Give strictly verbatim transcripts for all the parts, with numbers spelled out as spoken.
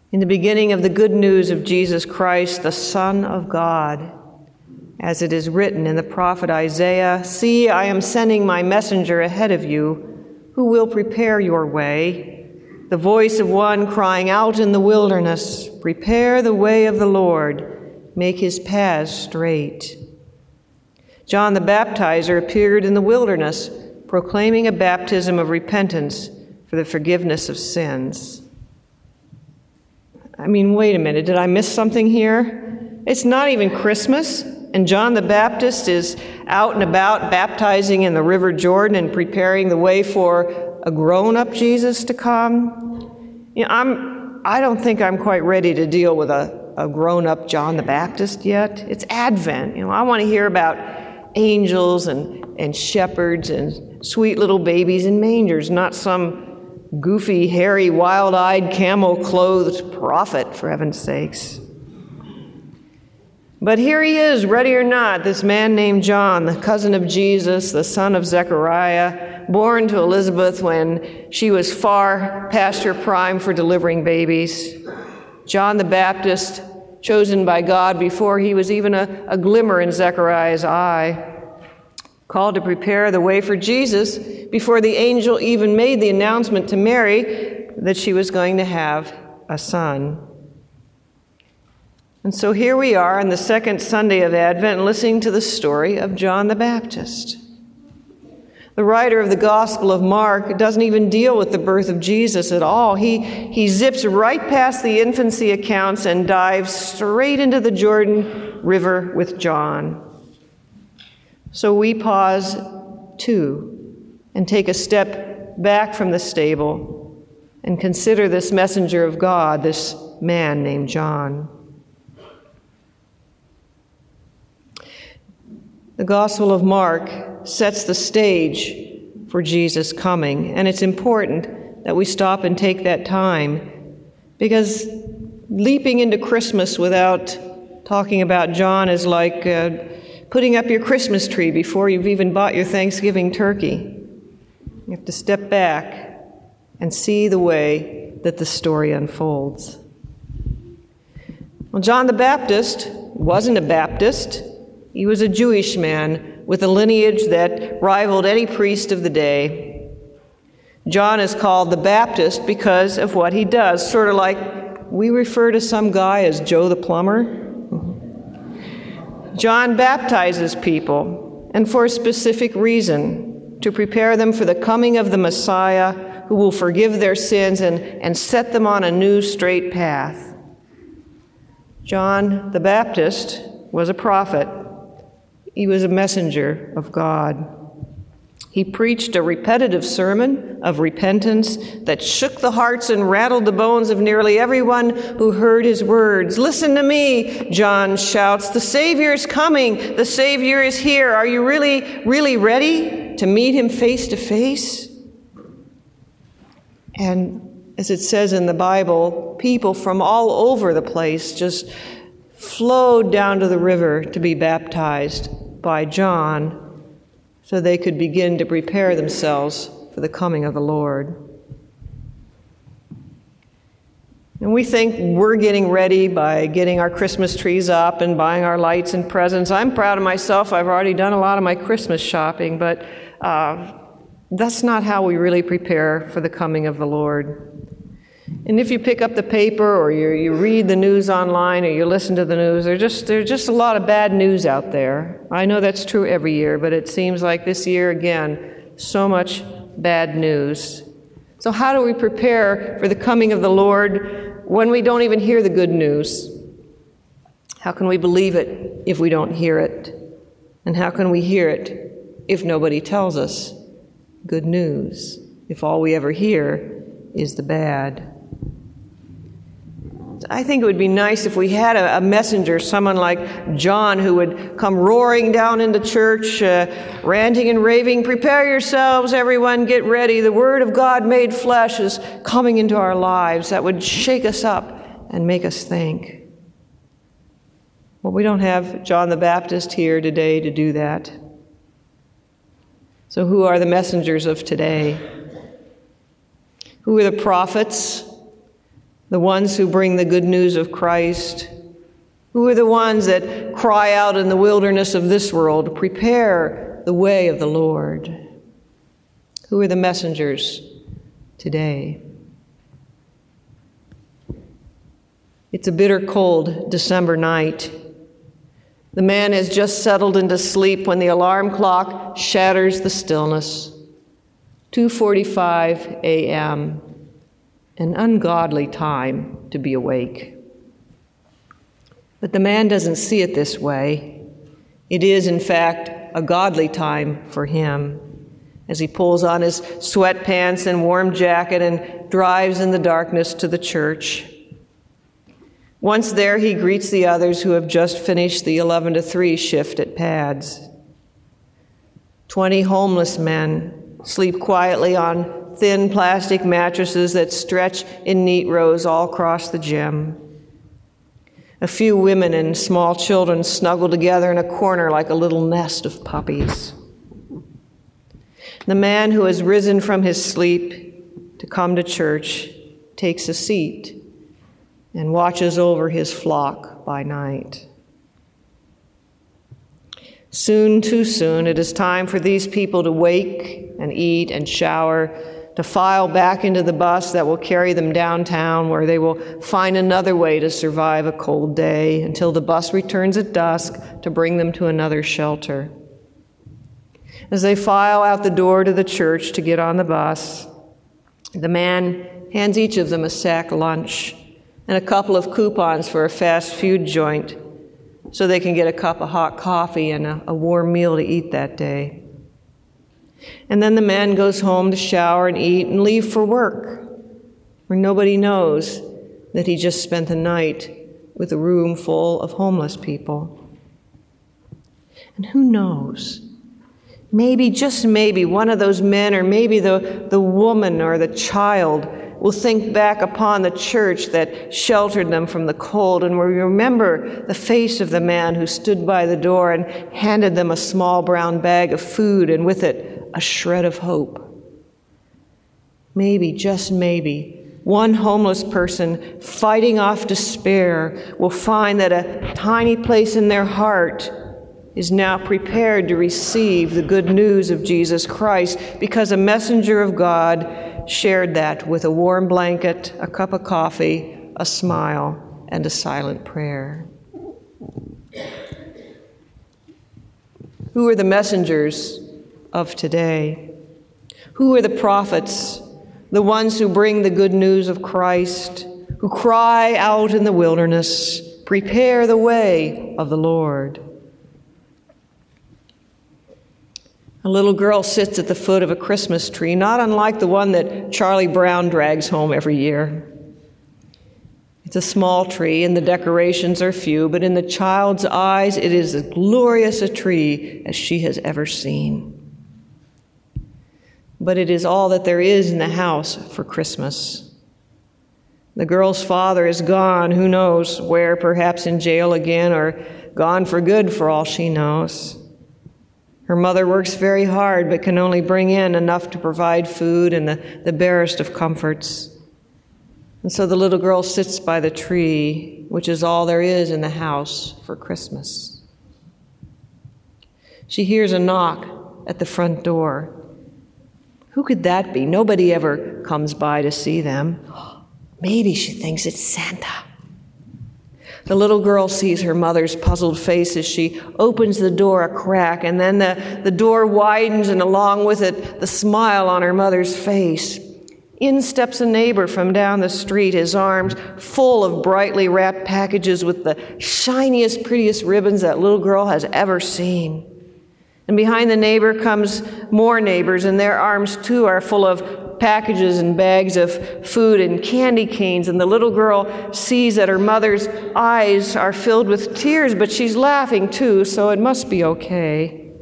in the beginning of the good news of Jesus Christ, the Son of God, as it is written in the prophet Isaiah, "See, I am sending my messenger ahead of you, who will prepare your way, the voice of one crying out in the wilderness, prepare the way of the Lord, make his paths straight." John the Baptizer appeared in the wilderness, proclaiming a baptism of repentance for the forgiveness of sins. I mean, wait a minute, did I miss something here? It's not even Christmas, and John the Baptist is out and about baptizing in the River Jordan and preparing the way for a grown-up Jesus to come. You know, I'm, I don't think I'm quite ready to deal with a, a grown-up John the Baptist yet. It's Advent. You know, I want to hear about angels and, and shepherds and sweet little babies in mangers, not some goofy, hairy, wild-eyed, camel-clothed prophet, for heaven's sakes. But here he is, ready or not, this man named John, the cousin of Jesus, the son of Zechariah, born to Elizabeth when she was far past her prime for delivering babies. John the Baptist, chosen by God before he was even a, a glimmer in Zechariah's eye, called to prepare the way for Jesus before the angel even made the announcement to Mary that she was going to have a son. And so here we are on the second Sunday of Advent listening to the story of John the Baptist. The writer of the Gospel of Mark doesn't even deal with the birth of Jesus at all. He, he zips right past the infancy accounts and dives straight into the Jordan River with John. So we pause, too, and take a step back from the stable and consider this messenger of God, this man named John. The Gospel of Mark sets the stage for Jesus' coming, and it's important that we stop and take that time, because leaping into Christmas without talking about John is like uh, putting up your Christmas tree before you've even bought your Thanksgiving turkey. You have to step back and see the way that the story unfolds. Well, John the Baptist wasn't a Baptist. He was a Jewish man with a lineage that rivaled any priest of the day. John is called the Baptist because of what he does, sort of like we refer to some guy as Joe the plumber. John baptizes people, and for a specific reason, to prepare them for the coming of the Messiah who will forgive their sins and, and set them on a new straight path. John the Baptist was a prophet. He was a messenger of God. He preached a repetitive sermon of repentance that shook the hearts and rattled the bones of nearly everyone who heard his words. "Listen to me," John shouts. "The Savior is coming. The Savior is here. Are you really, really ready to meet him face to face?" And as it says in the Bible, people from all over the place just flowed down to the river to be baptized by John so they could begin to prepare themselves for the coming of the Lord. And we think we're getting ready by getting our Christmas trees up and buying our lights and presents. I'm proud of myself. I've already done a lot of my Christmas shopping, but uh, that's not how we really prepare for the coming of the Lord. And if you pick up the paper or you, you read the news online or you listen to the news, there's just, there's just a lot of bad news out there. I know that's true every year, but it seems like this year, again, so much bad news. So how do we prepare for the coming of the Lord when we don't even hear the good news? How can we believe it if we don't hear it? And how can we hear it if nobody tells us good news, if all we ever hear is the bad? I think it would be nice if we had a, a messenger, someone like John, who would come roaring down into church, uh, ranting and raving, "Prepare yourselves, everyone, get ready. The Word of God made flesh is coming into our lives." That would shake us up and make us think. Well, we don't have John the Baptist here today to do that. So who are the messengers of today? Who are the prophets the ones who bring the good news of Christ? Who are the ones that cry out in the wilderness of this world, "Prepare the way of the Lord"? Who are the messengers today? It's a bitter cold December night. The man has just settled into sleep when the alarm clock shatters the stillness. two forty-five a.m., an ungodly time to be awake. But the man doesn't see it this way. It is, in fact, a godly time for him, as he pulls on his sweatpants and warm jacket and drives in the darkness to the church. Once there, he greets the others who have just finished the eleven to three shift at Pads. Twenty homeless men sleep quietly on thin plastic mattresses that stretch in neat rows all across the gym. A few women and small children snuggle together in a corner like a little nest of puppies. The man who has risen from his sleep to come to church takes a seat and watches over his flock by night. Soon, too soon, it is time for these people to wake and eat and shower, to file back into the bus that will carry them downtown, where they will find another way to survive a cold day until the bus returns at dusk to bring them to another shelter. As they file out the door to the church to get on the bus, the man hands each of them a sack lunch and a couple of coupons for a fast food joint so they can get a cup of hot coffee and a, a warm meal to eat that day. And then the man goes home to shower and eat and leave for work, where nobody knows that he just spent the night with a room full of homeless people. And who knows? Maybe, just maybe, one of those men, or maybe the, the woman or the child, will think back upon the church that sheltered them from the cold and will remember the face of the man who stood by the door and handed them a small brown bag of food and with it a shred of hope. Maybe, just maybe, one homeless person fighting off despair will find that a tiny place in their heart is now prepared to receive the good news of Jesus Christ because a messenger of God shared that with a warm blanket, a cup of coffee, a smile, and a silent prayer. Who are the messengers of today? Who are the prophets, the ones who bring the good news of Christ, who cry out in the wilderness, "Prepare the way of the Lord"? A little girl sits at the foot of a Christmas tree, not unlike the one that Charlie Brown drags home every year. It's a small tree, and the decorations are few, but in the child's eyes, it is as glorious a tree as she has ever seen. But it is all that there is in the house for Christmas. The girl's father is gone, who knows where, perhaps in jail again, or gone for good for all she knows. Her mother works very hard, but can only bring in enough to provide food and the, the barest of comforts. And so the little girl sits by the tree, which is all there is in the house for Christmas. She hears a knock at the front door. Who could that be? Nobody ever comes by to see them. Maybe she thinks it's Santa. The little girl sees her mother's puzzled face as she opens the door a crack, and then the, the door widens, and along with it, the smile on her mother's face. In steps a neighbor from down the street, his arms full of brightly wrapped packages with the shiniest, prettiest ribbons that little girl has ever seen. And behind the neighbor comes more neighbors, and their arms too are full of packages and bags of food and candy canes. And the little girl sees that her mother's eyes are filled with tears, but she's laughing too, so it must be okay.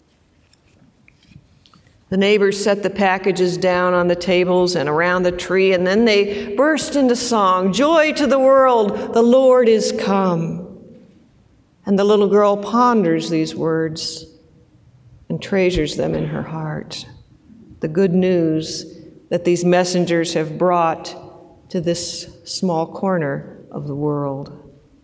The neighbors set the packages down on the tables and around the tree, and then they burst into song, "Joy to the world, the Lord is come." And the little girl ponders these words and treasures them in her heart. The good news that these messengers have brought to this small corner of the world?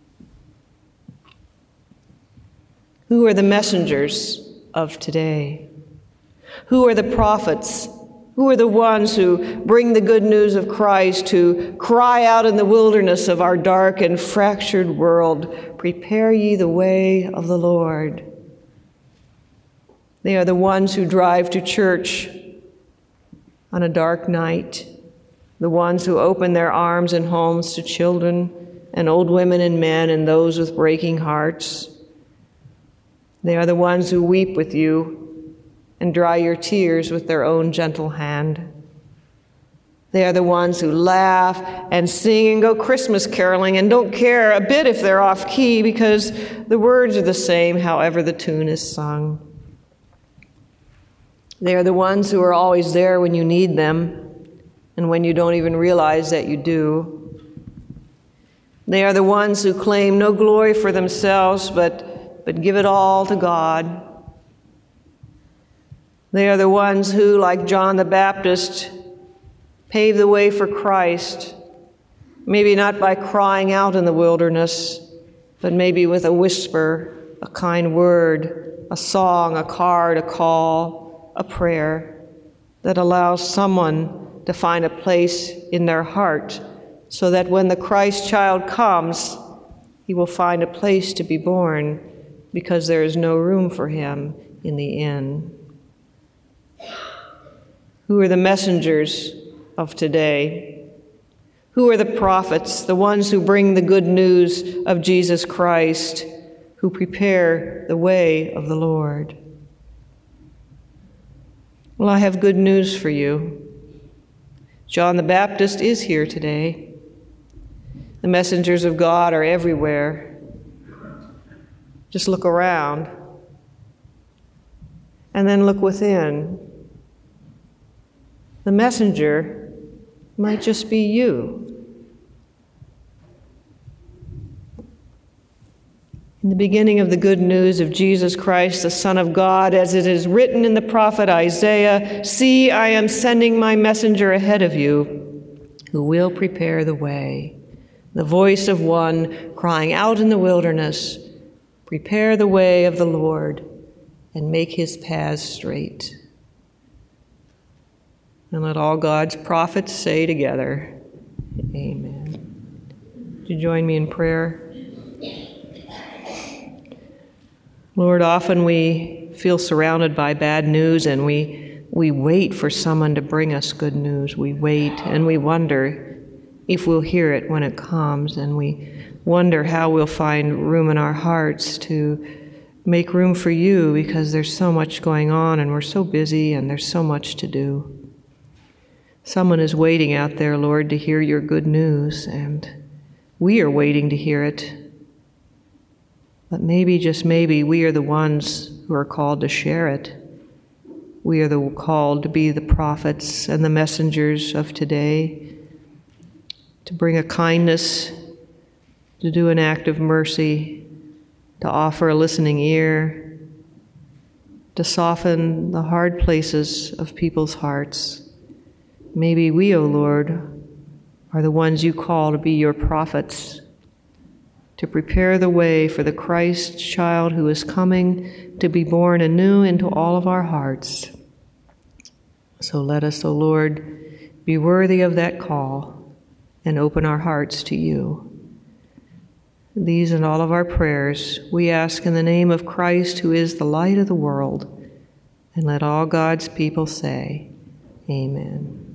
Who are the messengers of today? Who are the prophets? Who are the ones who bring the good news of Christ, who cry out in the wilderness of our dark and fractured world, "Prepare ye the way of the Lord"? They are the ones who drive to church on a dark night, the ones who open their arms and homes to children and old women and men and those with breaking hearts. They are the ones who weep with you and dry your tears with their own gentle hand. They are the ones who laugh and sing and go Christmas caroling and don't care a bit if they're off key because the words are the same however the tune is sung. They are the ones who are always there when you need them and when you don't even realize that you do. They are the ones who claim no glory for themselves but, but give it all to God. They are the ones who, like John the Baptist, pave the way for Christ, maybe not by crying out in the wilderness, but maybe with a whisper, a kind word, a song, a card, a call, a prayer that allows someone to find a place in their heart so that when the Christ child comes, he will find a place to be born because there is no room for him in the inn. Who are the messengers of today? Who are the prophets, the ones who bring the good news of Jesus Christ, who prepare the way of the Lord? Well, I have good news for you. John the Baptist is here today. The messengers of God are everywhere. Just look around. And then look within. The messenger might just be you. In the beginning of the good news of Jesus Christ, the Son of God, as it is written in the prophet Isaiah, "See, I am sending my messenger ahead of you, who will prepare the way." The voice of one crying out in the wilderness, "Prepare the way of the Lord, and make his paths straight." And let all God's prophets say together, Amen. Would you join me in prayer? Lord, often we feel surrounded by bad news and we, we wait for someone to bring us good news. We wait and we wonder if we'll hear it when it comes, and we wonder how we'll find room in our hearts to make room for you because there's so much going on and we're so busy and there's so much to do. Someone is waiting out there, Lord, to hear your good news, and we are waiting to hear it. But maybe, just maybe, we are the ones who are called to share it. We are the called to be the prophets and the messengers of today, to bring a kindness, to do an act of mercy, to offer a listening ear, to soften the hard places of people's hearts. Maybe we, O Lord, are the ones you call to be your prophets, to prepare the way for the Christ child who is coming to be born anew into all of our hearts. So let us, O Lord, be worthy of that call and open our hearts to you. These and all of our prayers we ask in the name of Christ, who is the light of the world, and let all God's people say, Amen.